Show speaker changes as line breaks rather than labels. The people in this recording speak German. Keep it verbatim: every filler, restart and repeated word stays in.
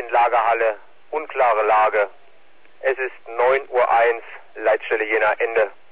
in Lagerhalle, unklare Lage. Es ist neun Uhr eins, Leitstelle Jena, Ende.